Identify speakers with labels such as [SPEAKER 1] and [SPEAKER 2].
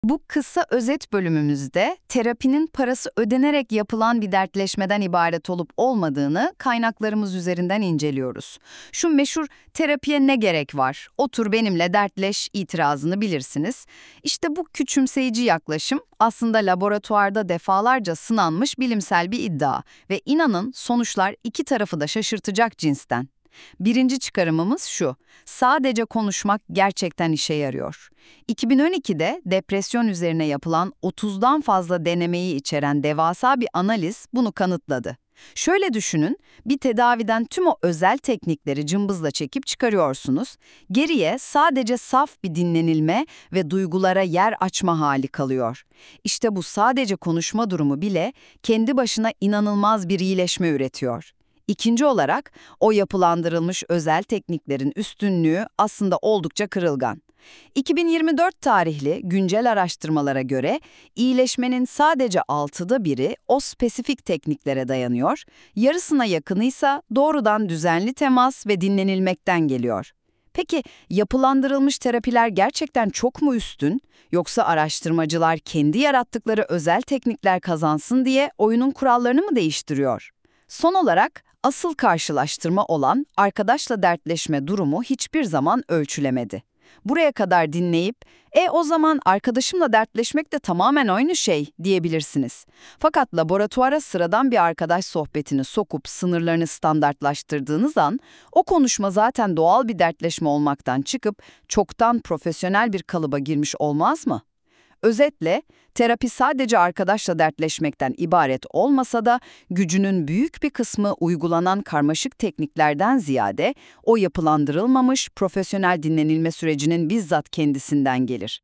[SPEAKER 1] Bu kısa özet bölümümüzde terapinin parası ödenerek yapılan bir dertleşmeden ibaret olup olmadığını kaynaklarımız üzerinden inceliyoruz. Şu meşhur "terapiye ne gerek var, otur benimle dertleş" itirazını bilirsiniz. İşte bu küçümseyici yaklaşım aslında laboratuvarda defalarca sınanmış bilimsel bir iddia ve inanın sonuçlar iki tarafı da şaşırtacak cinsten. Birinci çıkarımımız şu: sadece konuşmak gerçekten işe yarıyor. 2012'de depresyon üzerine yapılan 30'dan fazla denemeyi içeren devasa bir analiz bunu kanıtladı. Şöyle düşünün, bir tedaviden tüm o özel teknikleri cımbızla çekip çıkarıyorsunuz, geriye sadece saf bir dinlenilme ve duygulara yer açma hali kalıyor. İşte bu sadece konuşma durumu bile kendi başına inanılmaz bir iyileşme üretiyor. İkinci olarak, o yapılandırılmış özel tekniklerin üstünlüğü aslında oldukça kırılgan. 2024 tarihli güncel araştırmalara göre iyileşmenin sadece 6'da biri o spesifik tekniklere dayanıyor, yarısına yakınıysa doğrudan düzenli temas ve dinlenilmekten geliyor. Peki yapılandırılmış terapiler gerçekten çok mu üstün, yoksa araştırmacılar kendi yarattıkları özel teknikler kazansın diye oyunun kurallarını mı değiştiriyor? Son olarak, asıl karşılaştırma olan arkadaşla dertleşme durumu hiçbir zaman ölçülemedi. Buraya kadar dinleyip, o zaman arkadaşımla dertleşmek de tamamen aynı şey diyebilirsiniz. Fakat laboratuvara sıradan bir arkadaş sohbetini sokup sınırlarını standartlaştırdığınız an, o konuşma zaten doğal bir dertleşme olmaktan çıkıp çoktan profesyonel bir kalıba girmiş olmaz mı? Özetle, terapi sadece arkadaşla dertleşmekten ibaret olmasa da gücünün büyük bir kısmı uygulanan karmaşık tekniklerden ziyade o yapılandırılmamış profesyonel dinlenilme sürecinin bizzat kendisinden gelir.